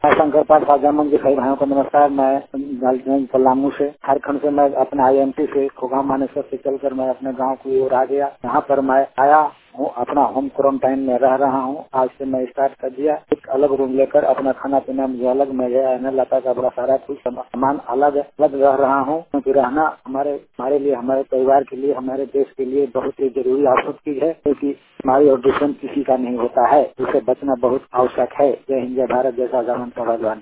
मैं शंकर पाठ साजामन के सही भाइयों को नमस्कार। मैं पलामू से झारखंड से मैं अपने IMT से खोगाम मानेसर से चलकर मैं अपने गांव की ओर आ गया। यहाँ पर मैं आया हूँ, अपना होम क्वारंटाइन में रह रहा हूँ। आज से मैं स्टार्ट कर दिया, एक अलग रूम लेकर अपना खाना पीना मुझे अलग, मैं लता का बड़ा सारा कुछ सामान अलग अलग रह रहा हूँ, क्योंकि रहना हमारे लिए, हमारे परिवार के लिए, हमारे देश के लिए बहुत ही जरूरी आवश्यक चीज है, क्योंकि हमारी और दुश्मन किसी का नहीं होता है, उसे बचना बहुत आवश्यक है। जय हिंद, जय भारत, जय शाहजहां भगवान।